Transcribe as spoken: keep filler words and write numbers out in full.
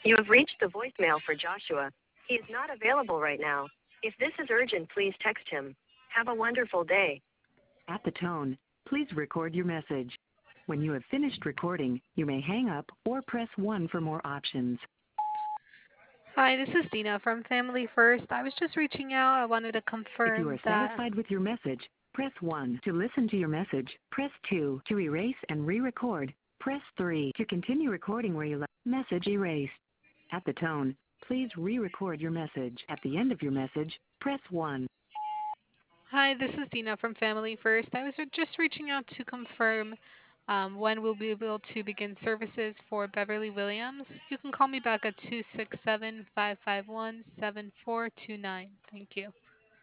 You have reached the voicemail for Joshua. He is not available right now. If this is urgent, please text him. Have a wonderful day. At the tone, please record your message. When you have finished recording, you may hang up or press one for more options. Hi, this is Dina from Family First. I was just reaching out. I wanted to If you are confirm that. satisfied with your message, press one. To listen to your message, press two. To erase and re-record, press three. To continue recording where you left, message erased. At the tone, please re-record your message. At the end of your message, press one. Hi, this is Dina from Family First. I was just reaching out to confirm um, when we'll be able to begin services for Beverly Williams. You can call me back at two six seven, five five one, seven four two nine. Thank you.